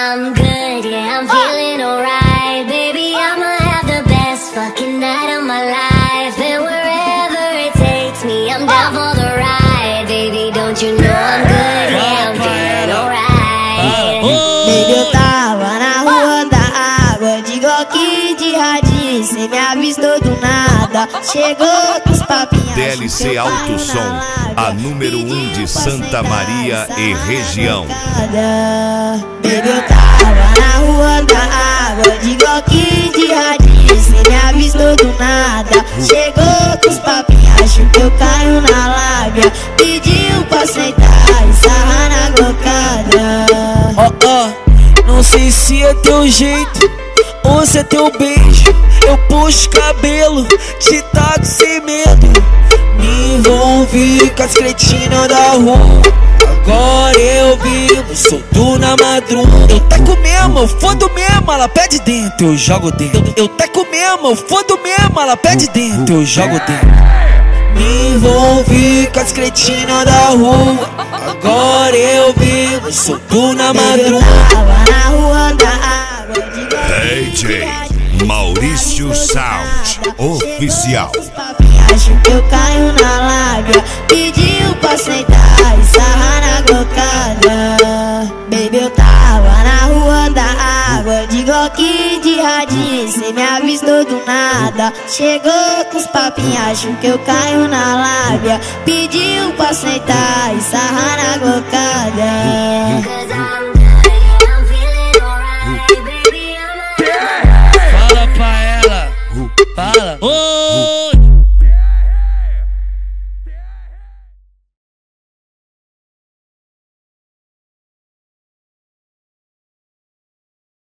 I'm good, yeah, I'm feeling alright. Baby, I'ma have the best fucking night of my life. And wherever it takes me, I'm down for the ride. Baby, don't you know I'm good, yeah, I'm feeling alright. Baby, eu tava na rua da água, de Glock de radinho, cê me avistou do nada. Chegou com os papinhos. DLC Alto Som, a número 1 de Santa Maria e região. Baby, eu tava na rua da água, de Glock de radinho, cê me avistou do nada. Chegou com os papinhos, acho que eu caio na lábia. Pediu pra sentar e sarrar na glocada. Não sei se é teu jeito ou se é teu beijo. Eu puxo cabelo, te taco sem medo. Me envolvi com as cretinas da rua. Agora eu vivo, solto na madruga. Eu taco mesmo, eu fodo mesmo, ela pede dentro, eu jogo dentro. Eu taco mesmo, eu fodo mesmo, ela pede dentro, eu jogo dentro. Me envolvi com as cretinas da rua. Agora eu vivo, solto na madruga. Tava na rua da água, de DJ Maurício Sound Oficial. acho que eu caio na lábia. Pediu pra sentar e sarrar na glocada. Baby, eu tava na rua da água, de Glock de radinho, cê me avistou do nada. Chegou com os papinhos, acho que eu caio na lábia. Pediu pra sentar e sarrar na glocada.